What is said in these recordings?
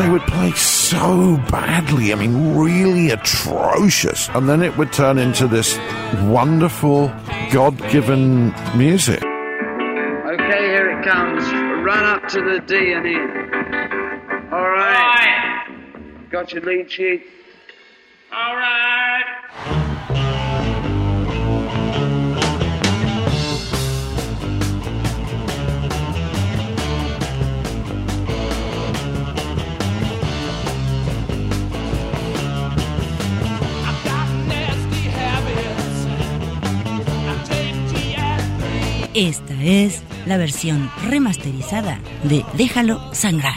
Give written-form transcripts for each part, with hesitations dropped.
they would play so badly. I mean, really atrocious. And then it would turn into this wonderful, God-given music. Okay, here it comes. Run up to the D and in. All right. Got your lead sheet? All right. Esta es la versión remasterizada de Déjalo Sangrar.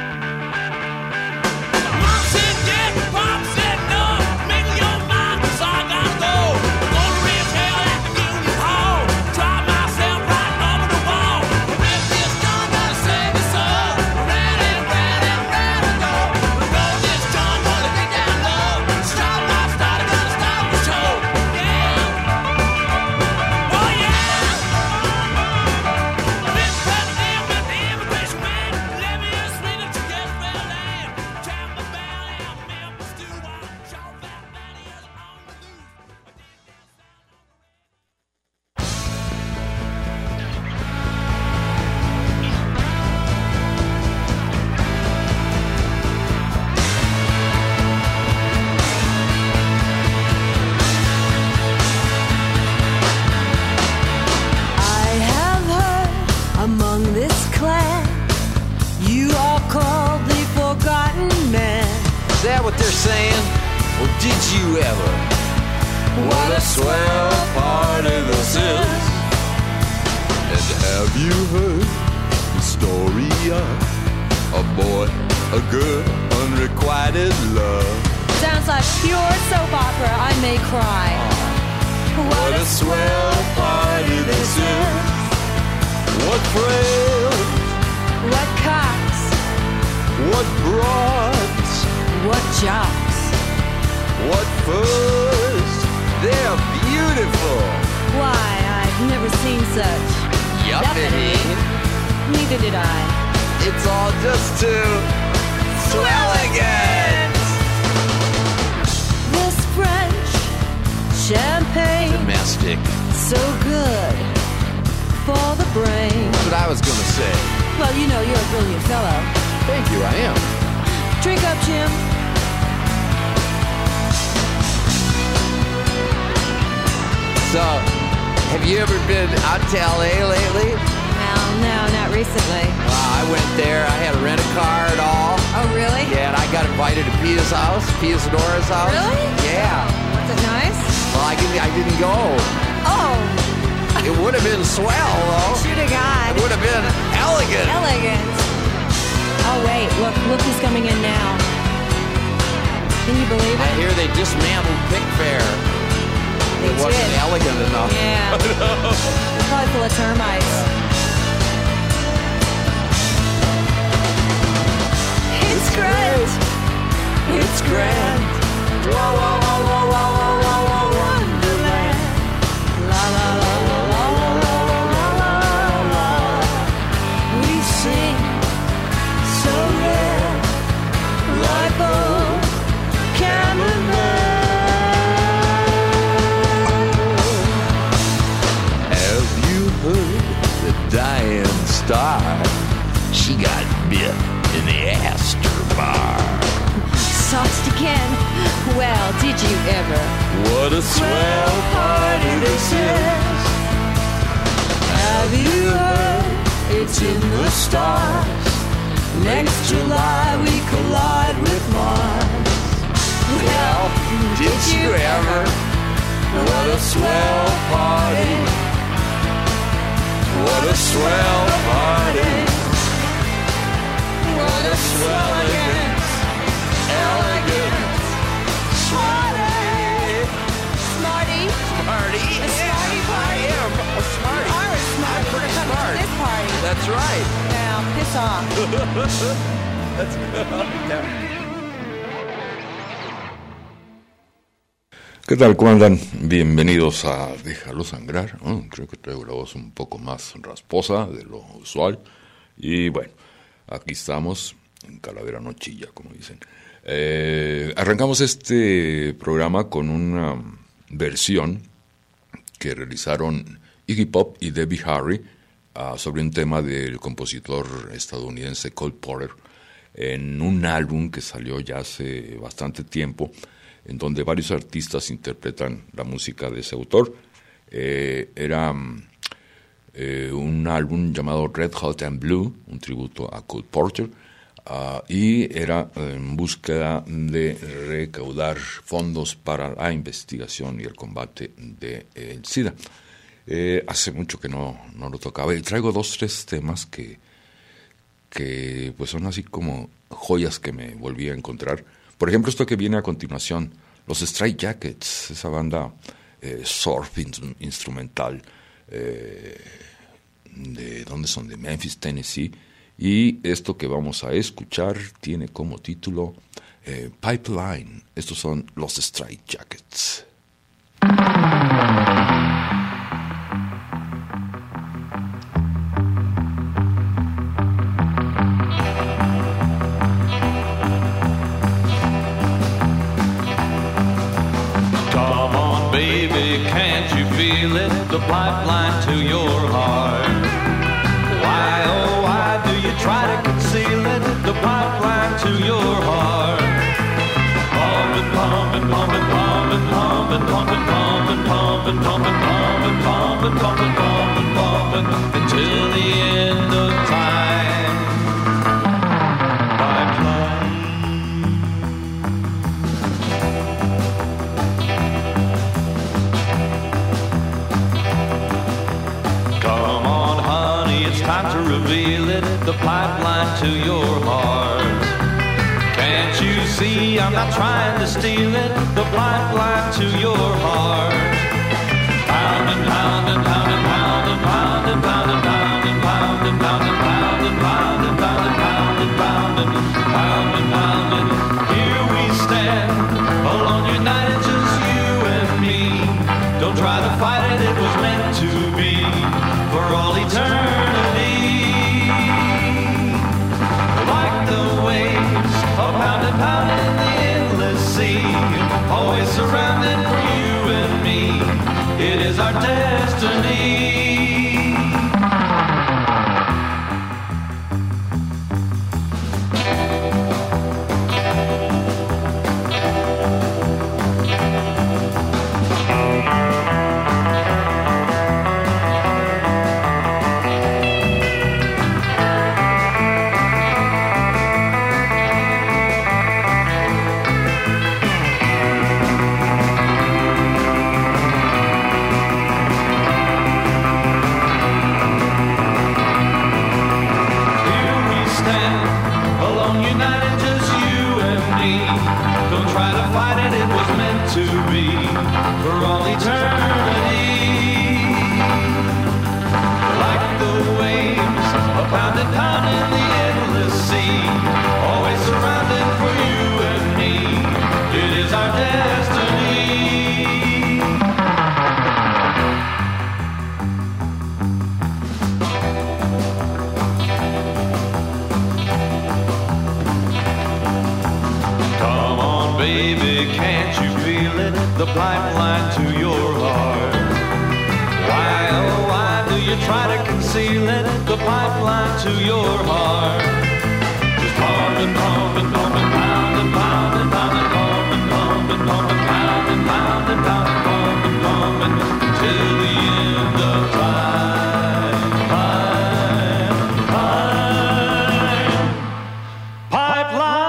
¿Qué tal? ¿Cómo andan? Bienvenidos a Déjalo Sangrar. Creo que traigo la voz un poco más rasposa de lo usual. Y bueno, aquí estamos. Calavera no chilla, como dicen. Arrancamos este programa con una versión que realizaron Iggy Pop y Debbie Harry sobre un tema del compositor estadounidense Cole Porter en un álbum que salió ya hace bastante tiempo, en donde varios artistas interpretan la música de ese autor. Era un álbum llamado Red Hot and Blue, un tributo a Cole Porter, y era en búsqueda de recaudar fondos para la investigación y el combate del SIDA. Hace mucho que no lo tocaba, y traigo 2-3 temas que pues son así como joyas que me volví a encontrar. Por ejemplo, esto que viene a continuación, los Stray Jackets, esa banda surf instrumental, ¿de dónde son? De Memphis, Tennessee. Y esto que vamos a escuchar tiene como título Pipeline. Estos son los Stray Jackets. Come on, baby, can't you feel it? The pipeline to your heart. Why, oh, why do you try to conceal it? The pipeline to your heart. Pumping, pumping, pumping, pumping, pumping, pumping, pumping, pumping, pumping, pumping, pumping, pumping, pumping, pumping, until the end of time. Pipeline. Come on, honey, it's time to reveal it, the pipeline to your heart. Can't you see I'm not trying to steal it, the pipeline to your heart. Pounding, pounding, pounding, pounding, pounding, pounding, pounding, pounding, pounding, pounding, pounding, pounding, pounding, pounding, pounding, pounding. Here we stand, alone united, just you and me. Don't try to fight it, it was meant to be for all eternity. Like the waves, pounding, pounding in the endless sea, always surrounded for you and me. It is our destiny. The pipeline to your heart. Why, oh, why do you try to conceal it? The pipeline to your heart. Just pumping, pumping, pumping, pounding, pounding, pounding, pumping, pumping, pumping, pounding, pounding, pounding, pumping, pumping, until the end of time. Pipeline.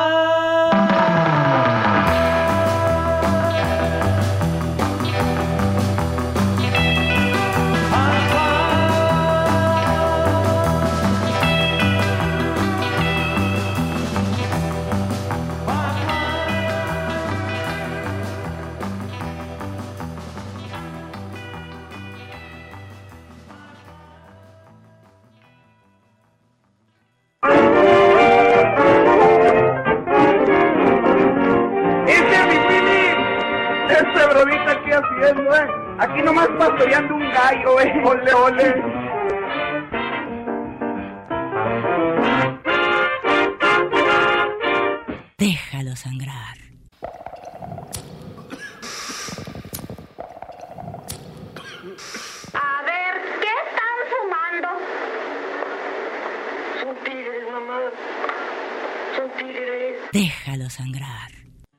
Aquí nomás pastoreando un gallo, ole, ole. Déjalo sangrar. A ver, ¿qué están fumando? Son tigres, mamá. Son tigres. Déjalo sangrar.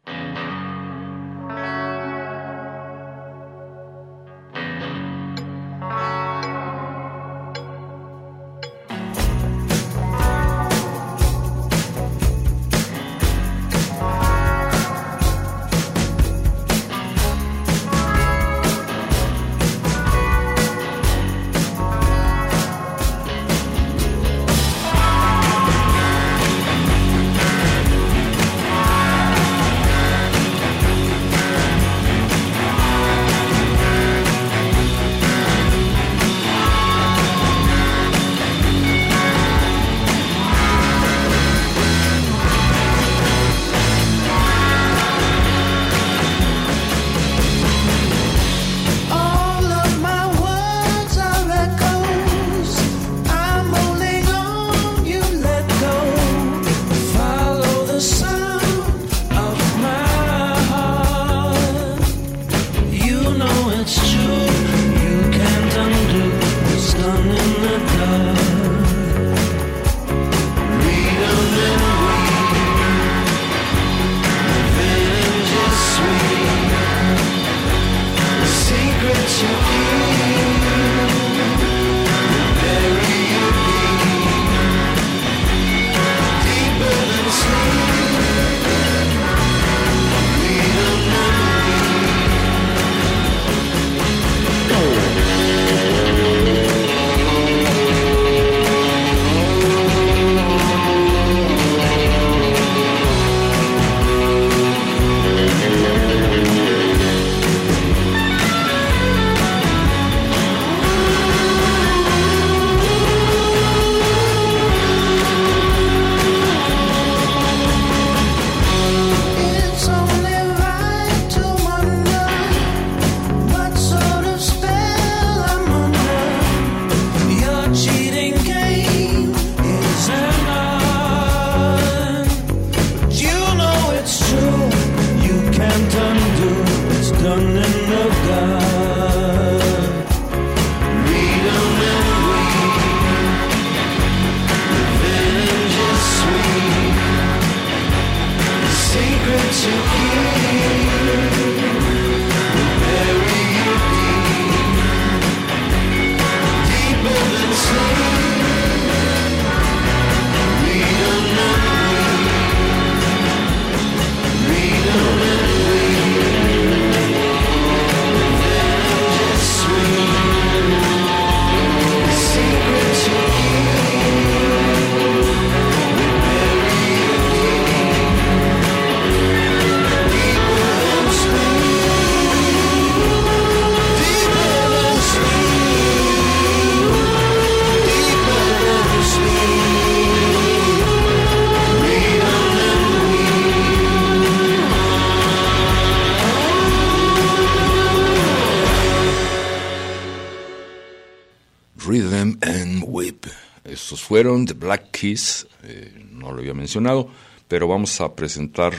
Rhythm and Whip. Estos fueron The Black Keys, no lo había mencionado, pero vamos a presentar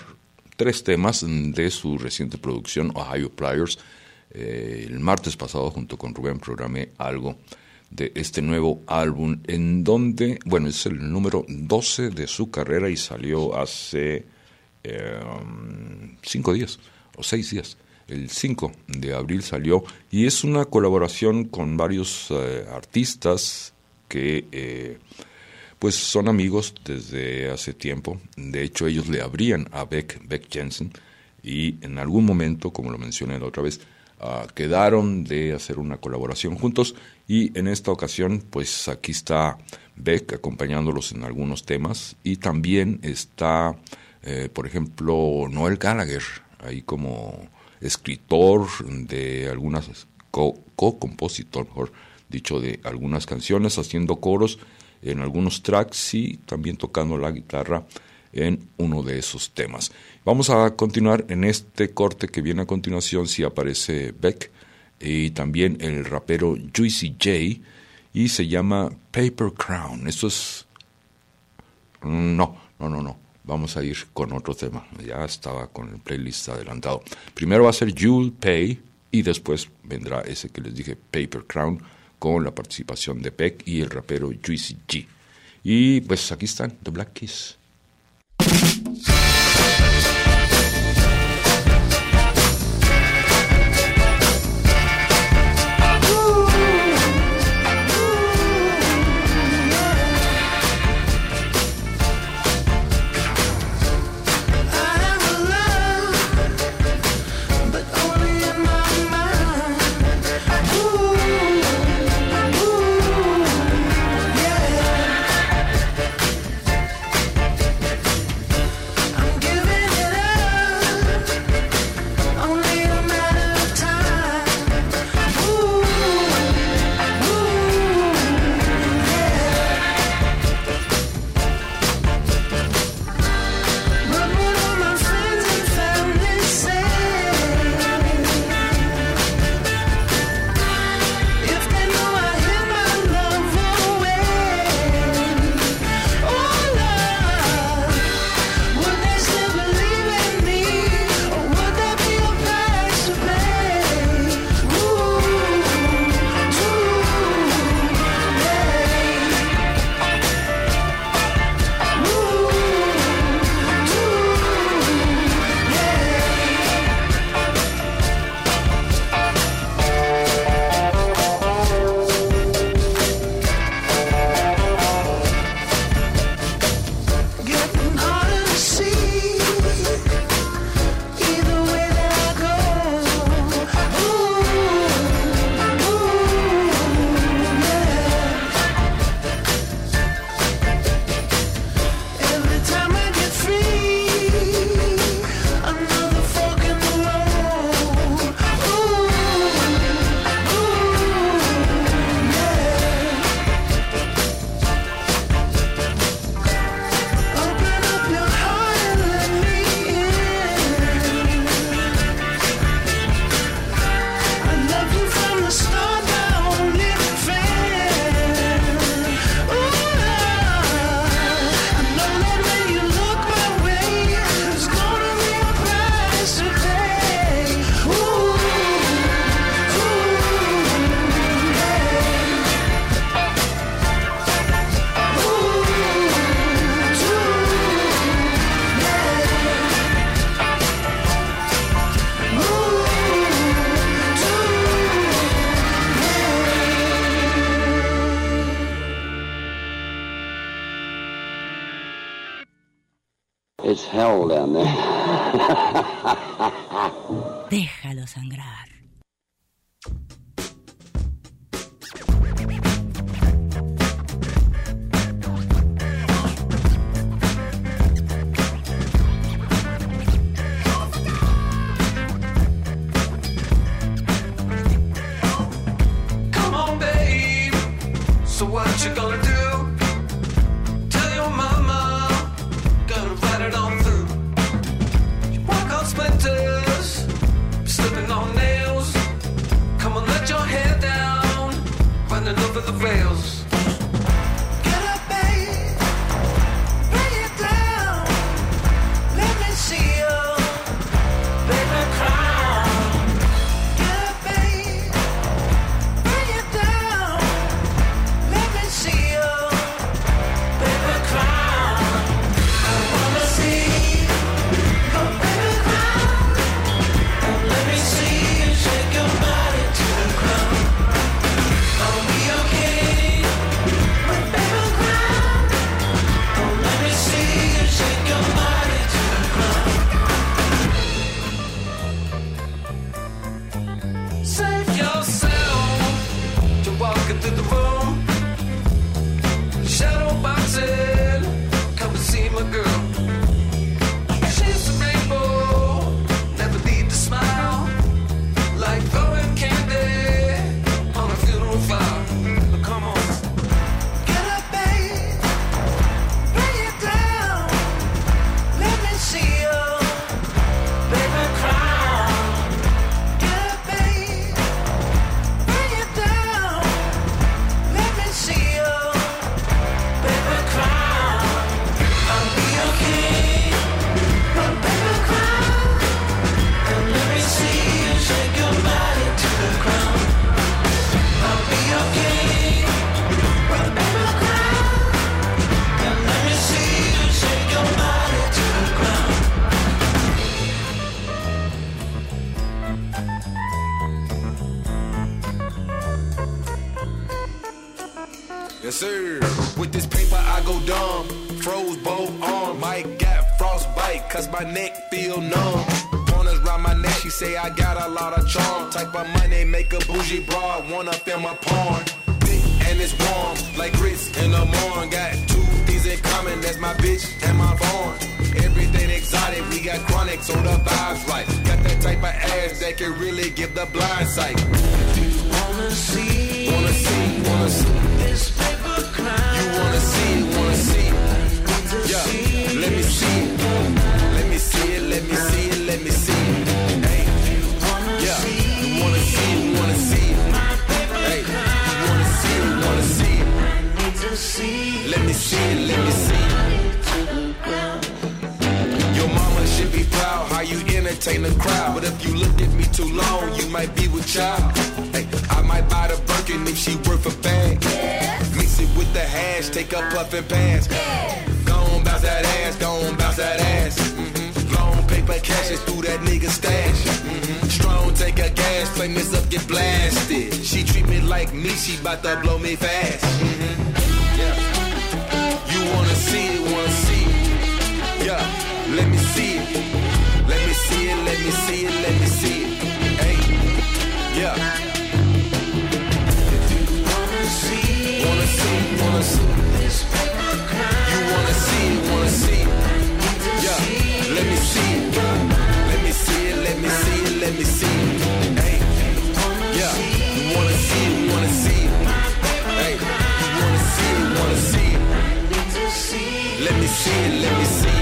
3 temas de su reciente producción, Ohio Players. El martes pasado, junto con Rubén, programé algo de este nuevo álbum, en donde, bueno, es el número 12 de su carrera y salió hace 5 días, o 6 días. El 5 de abril salió, y es una colaboración con varios artistas que pues son amigos desde hace tiempo. De hecho, ellos le abrían a Beck Jensen, y en algún momento, como lo mencioné la otra vez, quedaron de hacer una colaboración juntos, y en esta ocasión pues aquí está Beck acompañándolos en algunos temas, y también está por ejemplo Noel Gallagher ahí como escritor de algunas, co-compositor, mejor dicho, de algunas canciones, haciendo coros en algunos tracks y también tocando la guitarra en uno de esos temas. Vamos a continuar en este corte que viene a continuación. Si aparece Beck y también el rapero Juicy J, y se llama Paper Crown. Esto es... No. vamos a ir con otro tema. Ya estaba con el playlist adelantado. Primero va a ser You'll Pay y después vendrá ese que les dije, Paper Crown, con la participación de Peck y el rapero Juicy G. Y pues aquí están, The Black Keys. It's hell down there. Déjalo sangrar. Come on, babe. So what you gonna do? Tell your mama, gonna fight it on through. You walk on splinters, slipping on nails. cause my neck feel numb. Corners round my neck, she say I got a lot of charm. Type of money make a bougie broad wanna film a porn. Thick and it's warm, like grits in the morning. Got two things in common, that's my bitch and my Vaughn. Everything exotic, we got chronic, so the vibes right. Got that type of ass that can really give the blind sight. You wanna see this paper crown? You wanna see it. Yeah, let me see it. Let me see it, let me see it, let me see it. Hey, yeah, you wanna see it. Hey, you wanna see it. Let me see it, let me see it. Your mama should be proud how you entertain the crowd. But if you look at me too long, you might be with child. Hey, I might buy the Birkin if she worth a bag. Mix it with the hash, take a puff and pass. Gon' bounce that ass, gon' bounce that ass. Long paper cashes through that nigga stash. Strong, take a gas, flame this up, get blasted. She treat me like me, she bout to blow me fast. Yeah. You wanna see it, yeah. Let me see it. Let me see it, let me see it, let me see it. Hey, yeah. Wanna see this paper crown? You wanna see it, yeah. Let me see it. Let me see it, let me see it, let me see it. Hey, yeah. You wanna see it, Hey, you wanna see it, Let me see it, let me see it.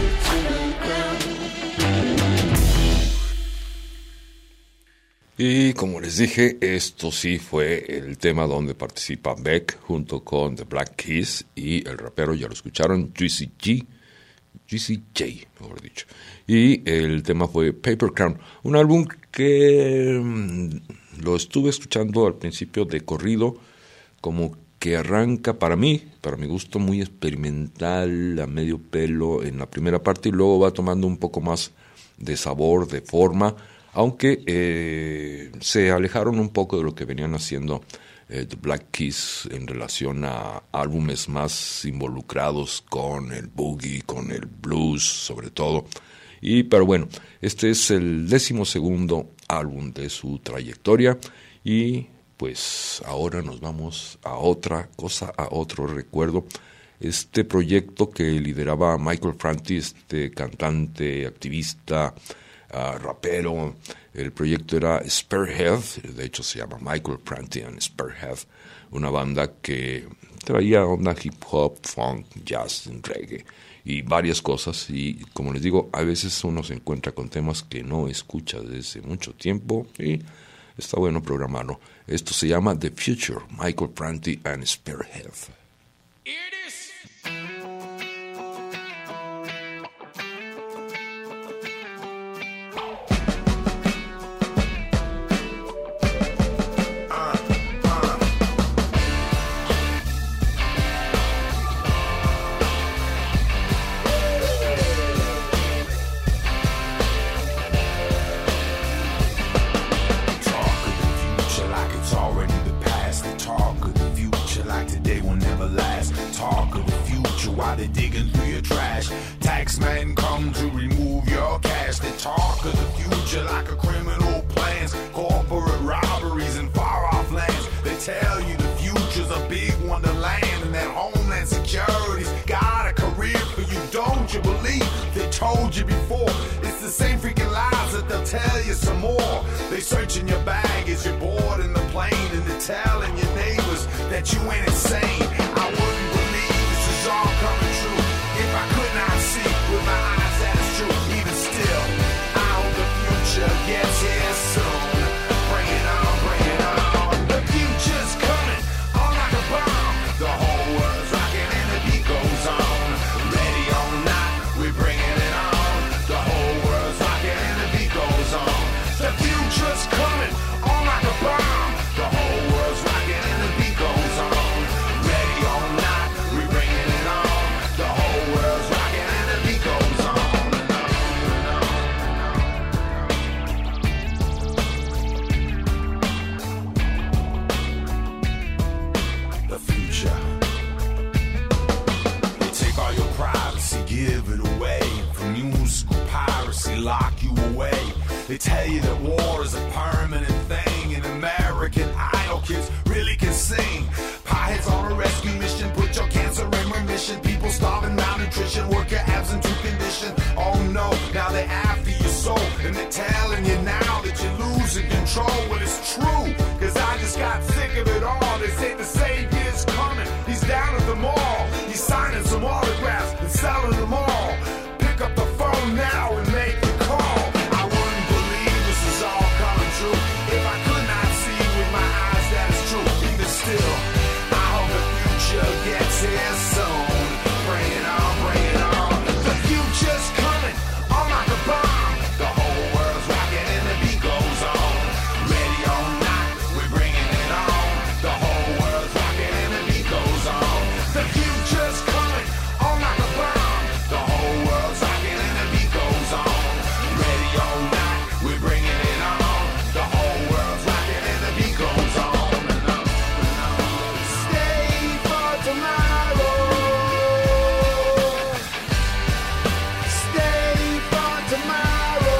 Y como les dije, esto sí fue el tema donde participa Beck junto con The Black Keys y el rapero, ya lo escucharon, Juicy J, mejor dicho. Y el tema fue Paper Crown, un álbum que lo estuve escuchando al principio de corrido, como que arranca para mi gusto, muy experimental, a medio pelo en la primera parte y luego va tomando un poco más de sabor, de forma, aunque se alejaron un poco de lo que venían haciendo The Black Keys en relación a álbumes más involucrados con el boogie, con el blues sobre todo. Pero bueno, este es el 12º álbum de su trayectoria y pues ahora nos vamos a otra cosa, a otro recuerdo. Este proyecto que lideraba Michael Franti, este cantante, activista, rapero. El proyecto era Spearhead, de hecho se llama Michael Franti and Spearhead, una banda que traía onda hip hop, funk, jazz, reggae y varias cosas. Y como les digo, a veces uno se encuentra con temas que no escucha desde mucho tiempo y está bueno programarlo. Esto se llama The Future, Michael Franti and Spearhead. Ready They tell you that war is a permanent thing, and American Idol kids really can sing. Pieheads on a rescue mission, put your cancer in remission. People starving, malnutrition, work your abs into condition. Oh no, now they're after your soul, and they're telling you now that you're losing control. Well, it's true, cause I just got sick of it all. They say the savior's coming, he's down at the mall. He's signing some autographs and selling them all. Pick up the phone now and make the call. I wouldn't believe this is all coming true if I could not see with my eyes that it's true. Even still, I hope the future gets here soon. Bring it on, bring it on. The future's coming, on like a bomb. The whole world's rocking and the beat goes on. Ready or not, we're bringing it on. The whole world's rocking and the beat goes on. The future's coming, on like a bomb. The whole world's rocking and the beat goes on. Ready or not, we're bringing it on. The whole world's rocking and the beat goes on. Stay for tomorrow. Stay for tomorrow.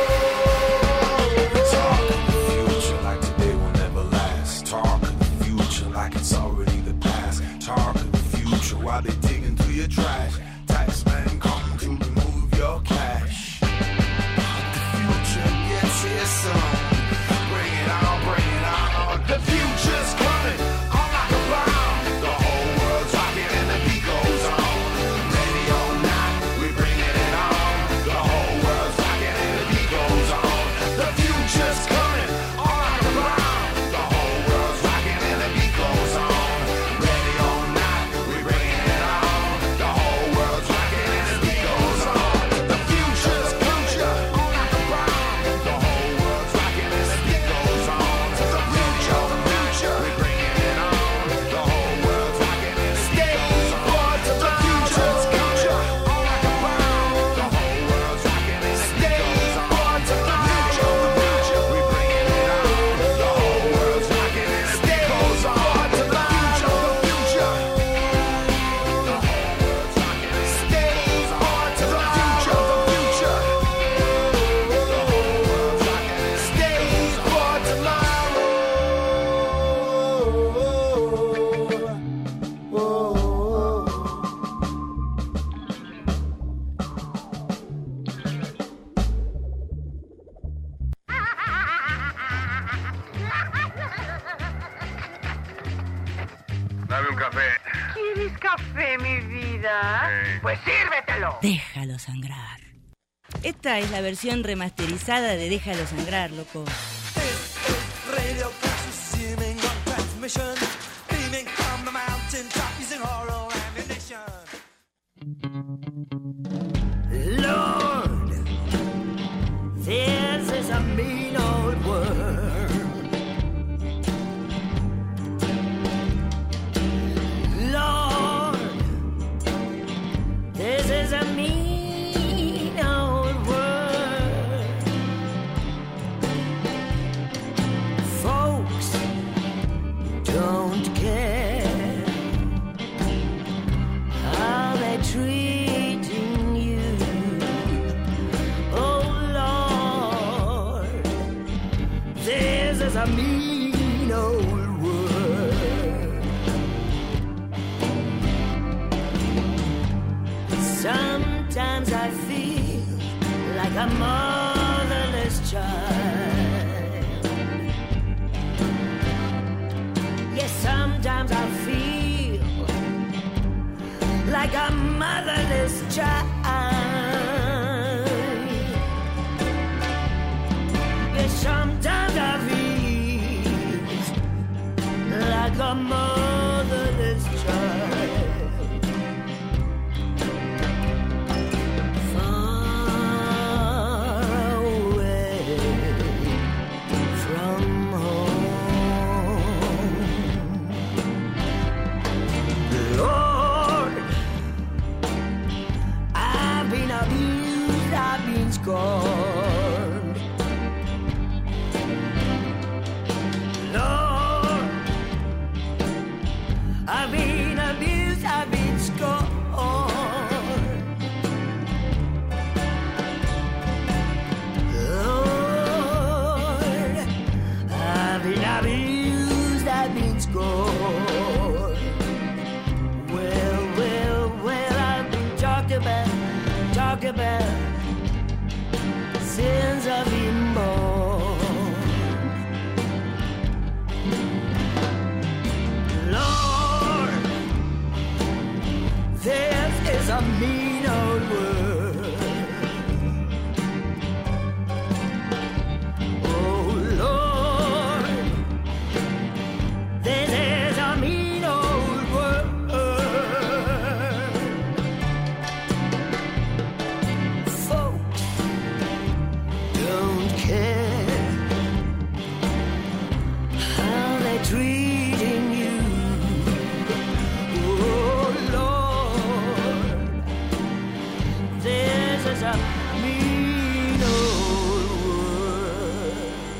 Talk of the future like today will never last. Talk of the future like it's already the past. Talk of the future while they digging through your trash. Taxman coming to remove your cash. The future gets here soon. Bring it on, bring it on. The future's coming, on like a bomb. The whole world's rocking and the beat goes on. Ready or not, we're bringing it on. The whole world's rocking and the beat goes on. The future's coming, on like a bomb. The whole world's rocking and the beat goes on. Ready or not, we're bringing it on. The whole world's rocking and the beat goes on. The future's future, on like a bomb. The whole world's rocking and the beat goes on. The future, we're bringing it on. The whole world's rocking and the beat goes on. The future's future, on like a bomb. The whole world's rocking and the beat goes on. The future, we're bringing it on. The whole world's rocking and the beat goes on. The future, the future. The whole world's rocking and the beat goes on. To the future, the future. The whole world's rocking and the beat goes on. Dame un café. ¿Quieres café, mi vida? Pues sírvetelo. Déjalo sangrar. Esta es la versión remasterizada de Déjalo sangrar, loco. Radio consuming on transmission, beaming from the mountain top using oral ammunition. Lord, this is a mean old world. Lord, this is a mean old world. Folks don't care how they're treating you. Oh Lord, this is a mean old world. Sometimes I feel like a motherless child. Yes, sometimes I feel like a motherless child. Yes, sometimes I feel like a motherless child. Scorned. Lord, I've been abused, I've been scorned. Oh, talk about sins of being born. Lord, this is a mean old world. Oh Lord, this is a mean old world. Folks don't care how they're treating you. Oh Lord, this is a mean old world.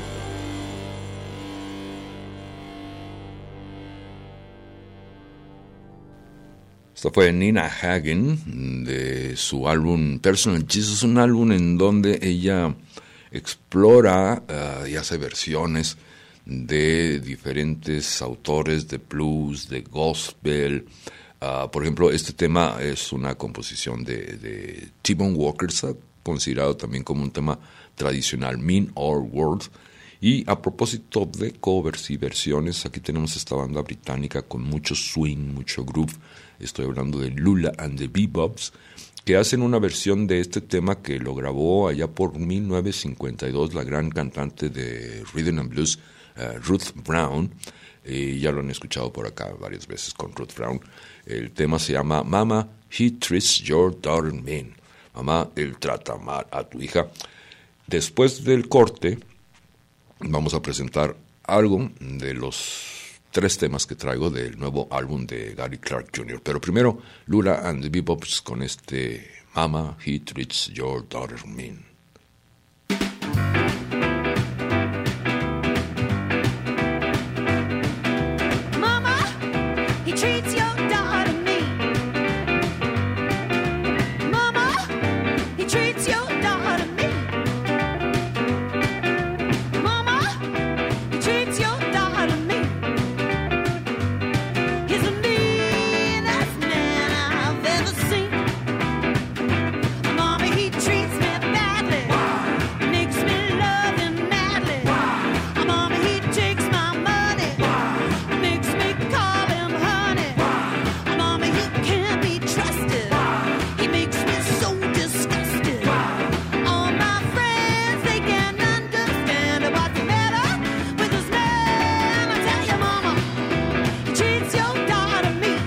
Esta fue Nina Hagen de su álbum Personal Jesus, un álbum en donde ella explora y hace versiones de diferentes autores de blues, de gospel. Por ejemplo, este tema es una composición de T-Bone Walker, está considerado también como un tema tradicional, Mean Old World. Y a propósito de covers y versiones, aquí tenemos esta banda británica con mucho swing, mucho groove. Estoy hablando de Lula and the Bebops, que hacen una versión de este tema que lo grabó allá por 1952 la gran cantante de Rhythm and Blues, Ruth Brown. Ya lo han escuchado por acá varias veces con Ruth Brown. El tema se llama Mama, He Treats Your Daughter Mean. Mamá, él trata mal a tu hija. Después del corte, vamos a presentar algo de los 3 temas que traigo del nuevo álbum de Gary Clark Jr. Pero primero, Lula and the Bebops con este Mama, He Treats Your Daughter Mean. Mama, he treats your daughter mean. Mama, he treats your daughter mean. Mama, he treats your daughter mean. He's the meanest man I've ever seen. Mama, he treats me badly, makes me love him madly. Mama, he takes my money, makes me call him honey. Mama, he can't be trusted, he makes me so disgusted. All my friends, they can't understand what's the matter with this man. I tell you, Mama, he treats your daughter mean.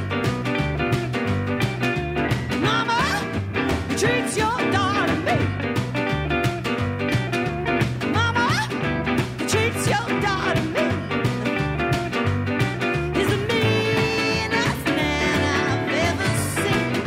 Mama, he treats your daughter mean. Mama, he treats your daughter mean. He's the meanest man I've ever seen.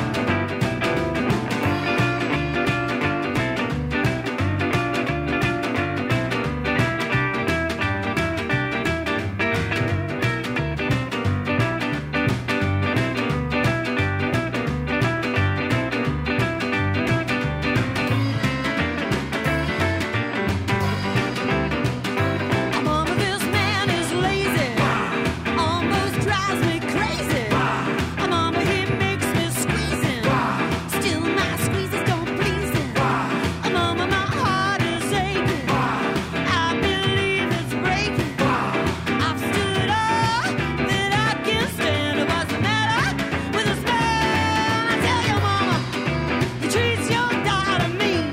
Mama, this man is lazy, almost drives me crazy. Mama, he makes me squeeze him, still my squeezes don't please him. Mama, my heart is aching, I believe it's breaking. I've stood up, that I can't stand. What's the matter with this man? I tell you, Mama, he treats your daughter mean.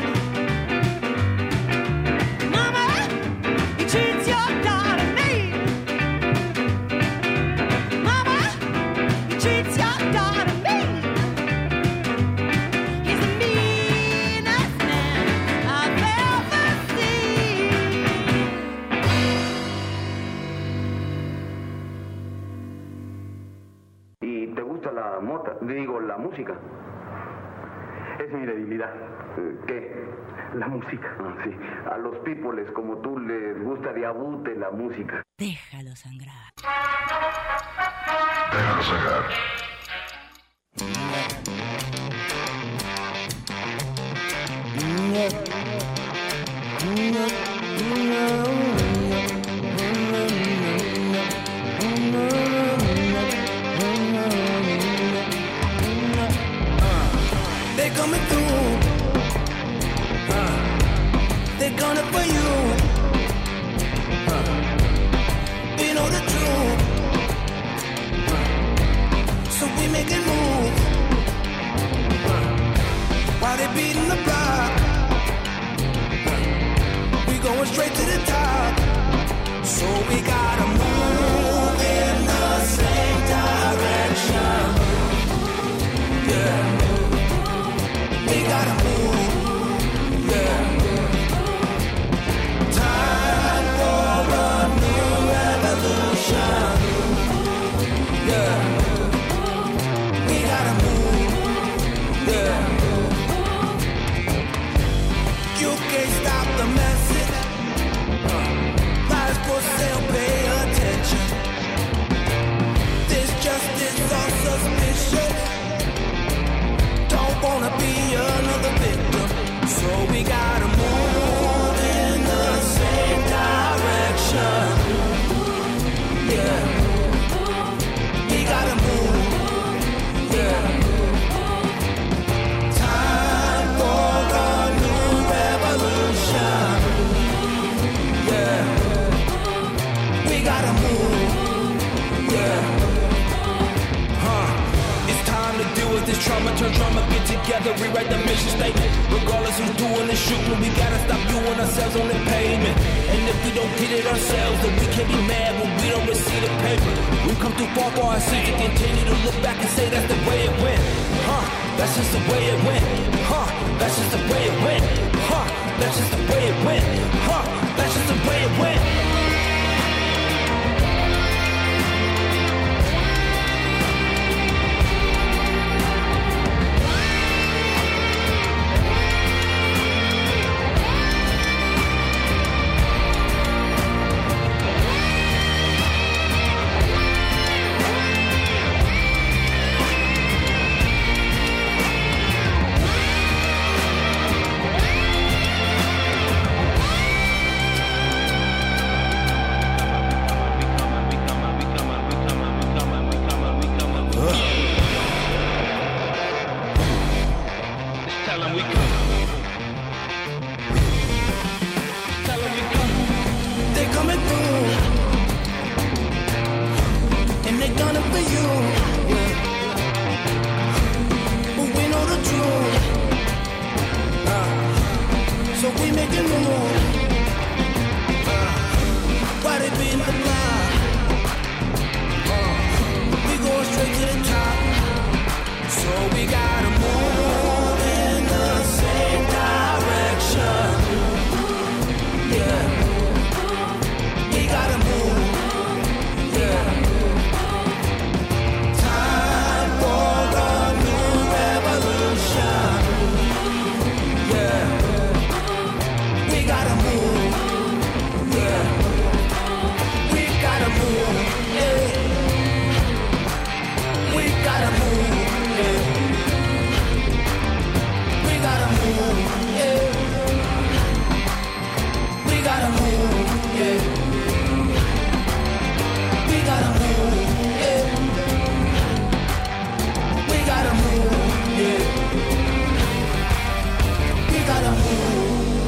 Mama, he treats your daughter mean. Mama, he treats your daughter mean. He's the meanest man I've ever seen. ¿Y te gusta la mota? Digo, la música. Es mi debilidad. ¿Qué? La música. Sí. A los peoples como tú les gusta de abute la música. Déjalo sangrar. Déjalo sangrar. They're coming through. They're gonna for you. We know the truth. So we make it move. While they beating the block, we going straight to the top. So we gotta move in the same direction. Yeah. We gotta move. Yeah. Time for a new revolution. Yeah. We gotta move. Yeah. You can't stop the message. Lies for sale, pay attention. This justice on suspicion. Don't wanna be another victim. So we gotta move in the same direction. Yeah. We gotta move. Yeah. Time for a new revolution. Yeah. We gotta move. Yeah. It's time to deal with this trauma, turn drama, get together, rewrite the mission statement. Regardless who's doing the shooting, we gotta stop viewing ourselves on the pavement. And if we don't get it ourselves, then we can't be mad when we don't receive the paper. We've come too far for our sins to continue to look back and say that's the way it went. That's just the way it went. That's just the way it went. That's just the way it went. That's just the way it went. They're coming through, and they're gonna for you. But we know the truth, so we make it move. Why they be in the block? We going straight to the top, so we gotta move in the same direction. Yeah. We gotta move, yeah. Time for a new revolution, yeah. We gotta move, yeah. We gotta move, yeah. We gotta move, yeah. We gotta move, yeah. We gotta move, yeah. We gotta move, yeah. We gotta move, yeah. We gotta move.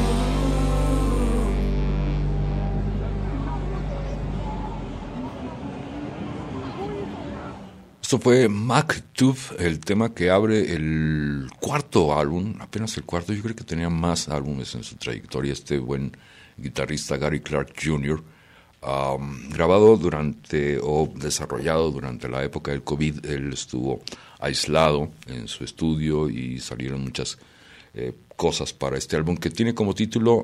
Esto fue Maktub, el tema que abre el cuarto álbum, apenas el cuarto. Yo creo que tenía más álbumes en su trayectoria este buen guitarrista Gary Clark Jr., grabado durante o desarrollado durante la época del COVID. Él estuvo aislado en su estudio y salieron muchas cosas para este álbum que tiene como título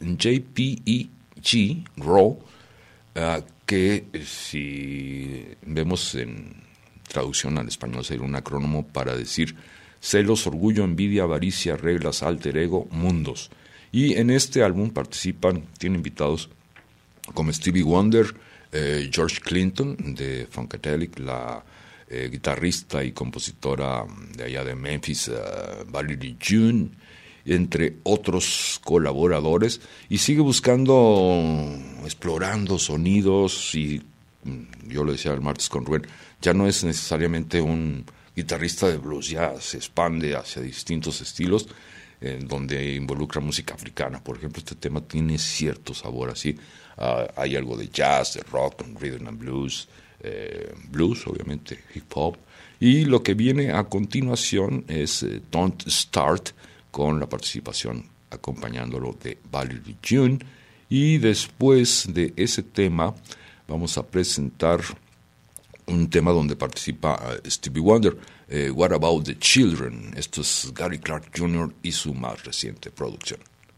JPEG Raw, que si vemos en traducción al español sería un acrónimo para decir celos, orgullo, envidia, avaricia, reglas, alter ego, mundos. Y en este álbum tiene invitados como Stevie Wonder, George Clinton de Funkadelic, la guitarrista y compositora de allá de Memphis, Valerie June, entre otros colaboradores, y sigue explorando sonidos. Y yo lo decía el martes con Rubén, ya no es necesariamente un guitarrista de blues, ya se expande hacia distintos estilos. donde involucra música africana. Por ejemplo, este tema tiene cierto sabor así. Hay algo de jazz, de rock, rhythm and blues, blues, obviamente, hip hop. Y lo que viene a continuación es Don't Start, con la participación acompañándolo de Valerie June. Y después de ese tema vamos a presentar un tema donde participa Stevie Wonder, What About the Children. Esto es Gary Clark Jr. y su más reciente producción.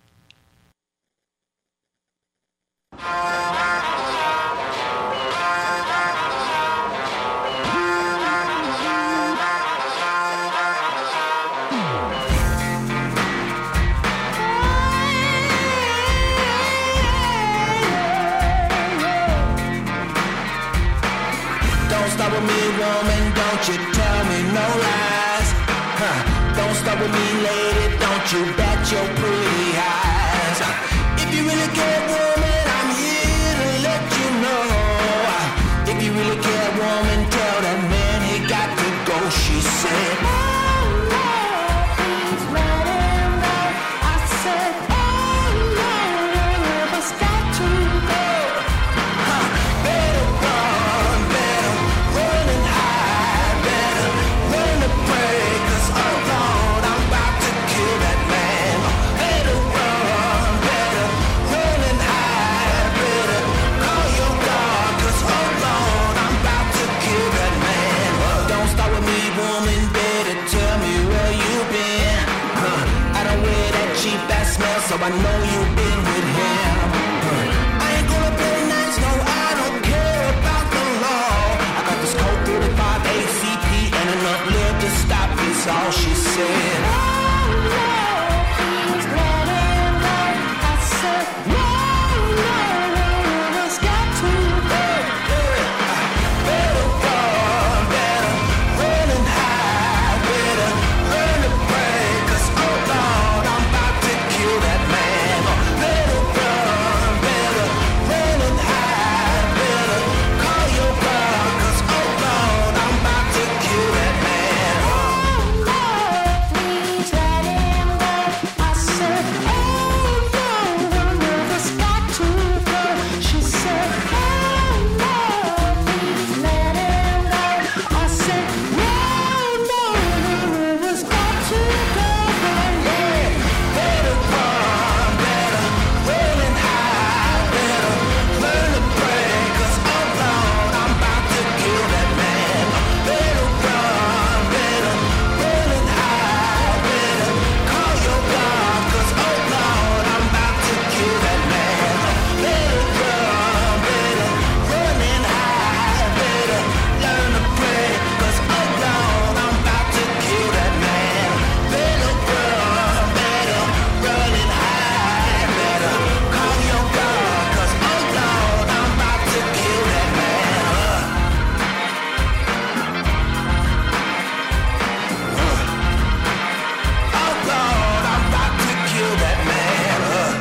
Stop with me, woman, don't you tell me no lies. Don't stop with me, lady, don't you bat your pretty eyes. If you really care, woman, I'm here to let you know. If you really care, woman, tell that man he got to go, she said. Oh, Lord, please let him go. I said, oh, Lord, it's got to go. Better run, better run and hide, better learn to pray, 'cause oh Lord, I'm about to kill that man. Better run and hide, better call your God, 'cause oh Lord, I'm about to kill that man. Don't start with me, woman, better tell me where you've been. I don't wear that cheap ass smell, so I know you've been with him. I ain't gonna play nice, no, I don't care about the law. I got this code 35 ACP and enough live to stop this, all she said. Oh, Lord, please let him go. I said, no, Lord, it's got to go. Better run and hide, better learn to pray, 'cause oh Lord, I'm about to kill that man. Better run and hide, better call your God, 'cause oh Lord, I'm about to kill that man. Oh Lord, please let him go. I said, oh Lord, it's got to go. She said, oh Lord, please let him go. I said, no, it's got to go. Yeah, better run and hide, better learn to pray, 'cause oh Lord, I'm about to kill that man. Better run and hide, better call your God, 'cause oh Lord, I'm about to kill that man. Better run and hide, better learn to pray, 'cause oh Lord, I'm about to kill that man. Better run and hide, better call your God, 'cause oh Lord, I'm about to kill that man. Oh Lord, I'm about to kill that man.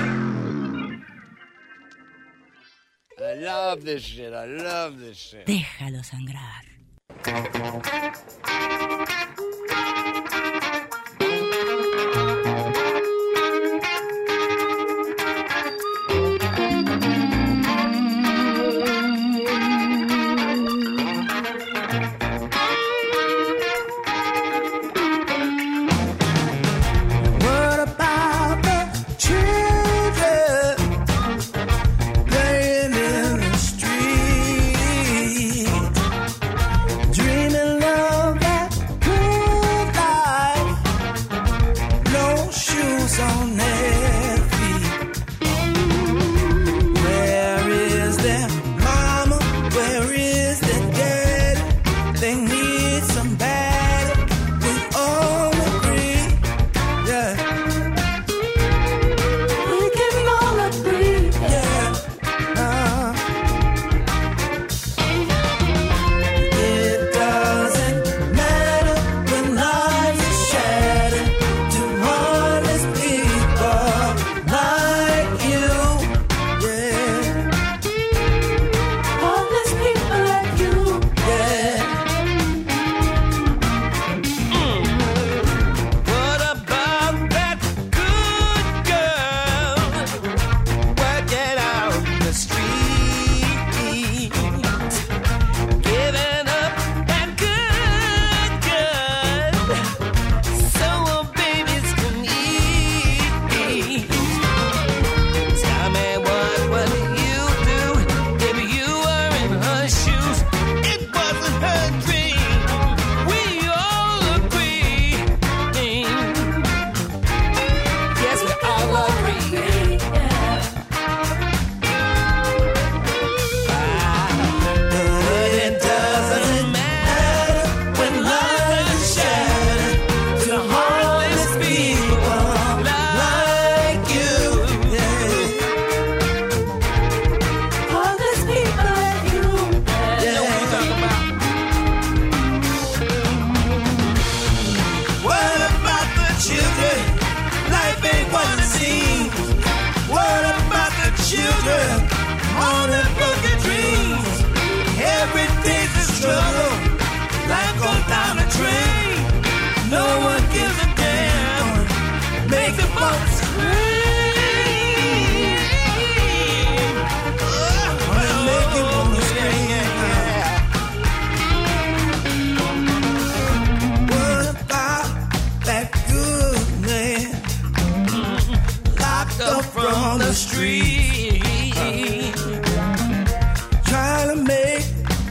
I love this shit. I love this shit. Déjalo sangrar. What about the children playing in the street, dreaming of that good man locked up from the street, trying to make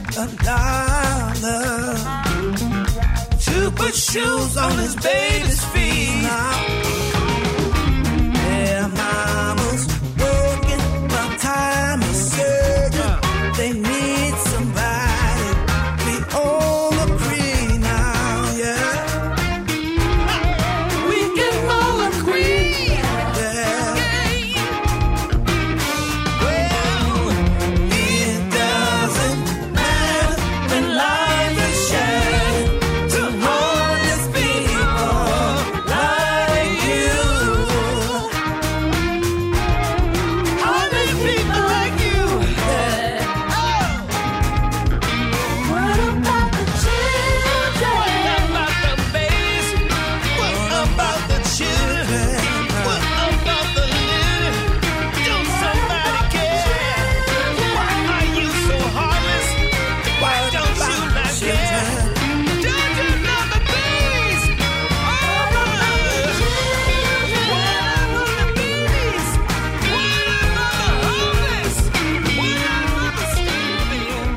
$1 to put shoes on his baby's feet. Now, their mama's working, my time is certain. They need somebody be on the creek now, yeah. We can all agree, yeah. Well, it doesn't matter when life is shattered to honest people like you. Honest people like you, yeah. What about the children? What about the babies? What about the children? What about the living? Don't somebody care? Why are you so heartless? Why don't you not care? Don't you love the babies? What about the children? What about the babies? What about the homeless? What about the starving?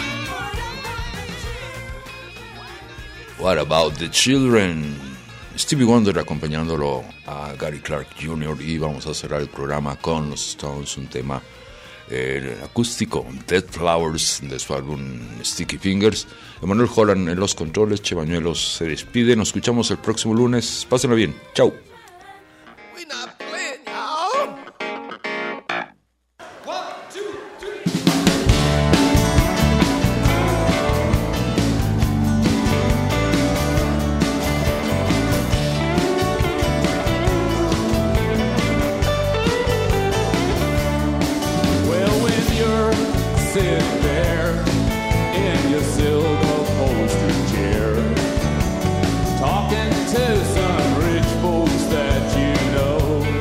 What About the Children? Stevie Wonder acompañándolo a Gary Clark Jr. y vamos a cerrar el programa con los Stones, un tema acústico, Dead Flowers, de su álbum Sticky Fingers. Emanuel Holland en los controles, Che Bañuelos se despide, nos escuchamos el próximo lunes, pásenlo bien, chau. We not playing, y'all. Well, when you're sitting there in your silk-upholstered chair, talking to some rich folks that you know,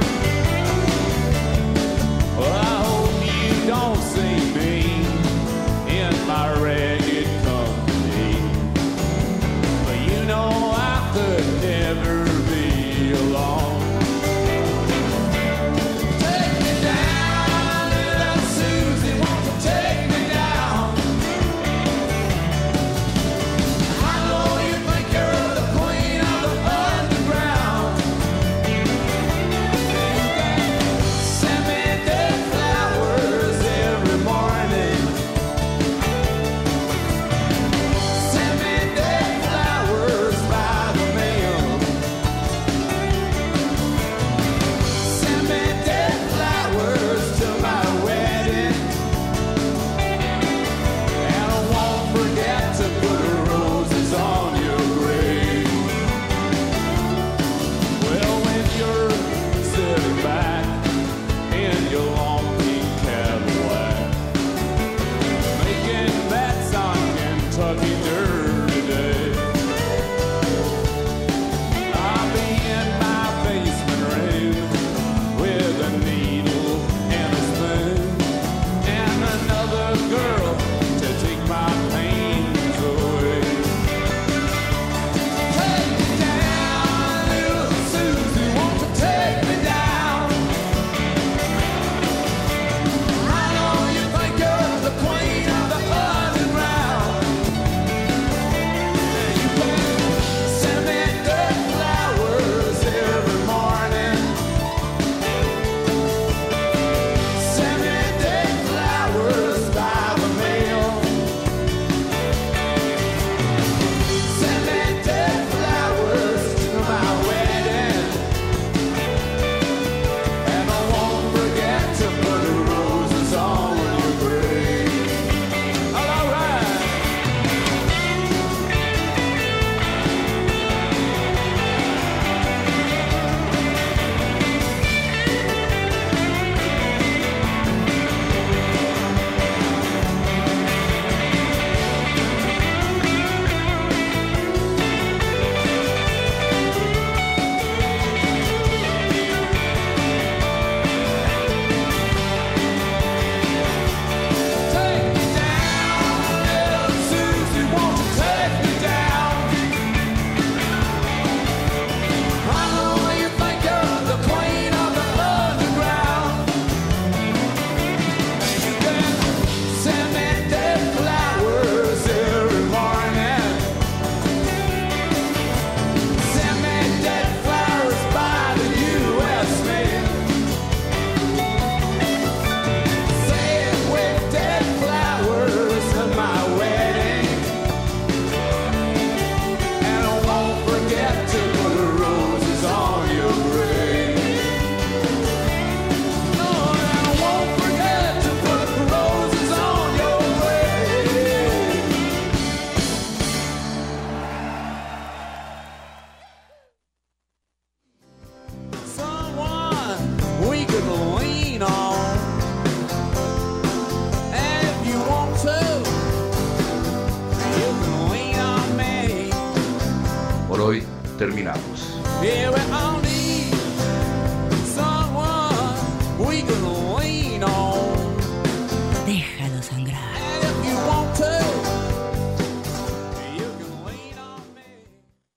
can lean on. And if you want to, you can lean on me. Por hoy terminamos. Yeah, we all need someone we can